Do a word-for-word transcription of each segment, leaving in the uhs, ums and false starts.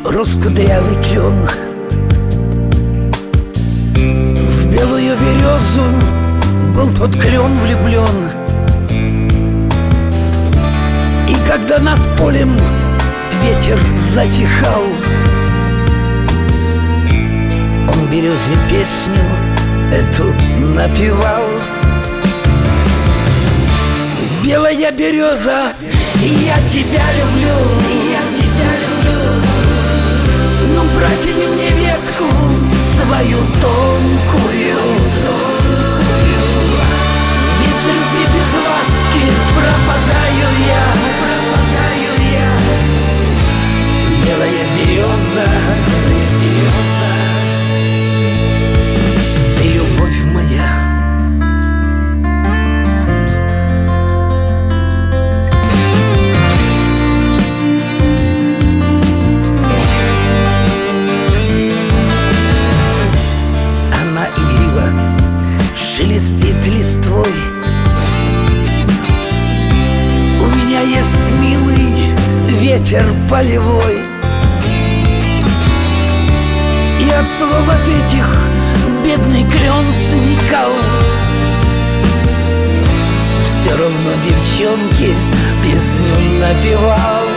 раскудрявый клен. В белую березу был тот клен влюблен. И когда над полем ветер затихал, он березе песню эту напевал. Белая береза, я тебя люблю, я тебя люблю. Ну, протяни мне ветку свою тонкую. Без любви, без ласки пропадаю я, пропадаю я. Белая береза, белая береза, ты любовь моя. Шелестит листвой. У меня есть милый ветер полевой, и от слов от этих бедный клен сникал. Все равно девчонке песню напевал.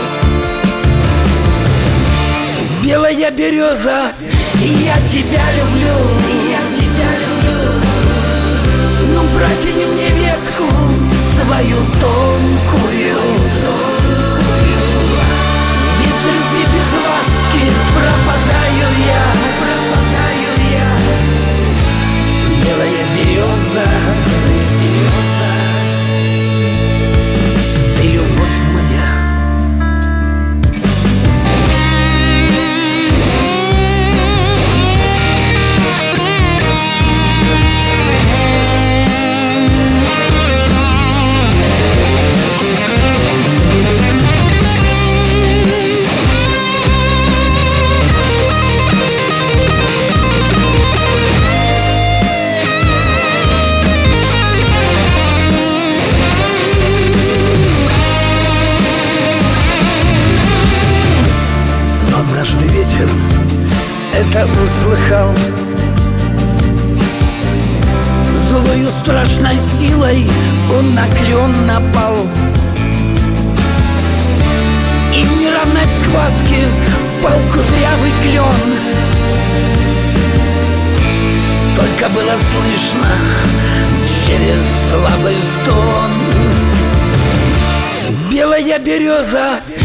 Белая береза, я тебя люблю, я тебя люблю. Ну, протяни мне ветку свою тонкую. Без любви, без ласки пропадаю я, пропадаю я. Белая береза, белая береза, ты любовь моя. Однажды ветер это услыхал, злою страшной силой он на клен напал. И в неравной схватке пал кудрявый клен. Только было слышно через слабый стон. Белая береза,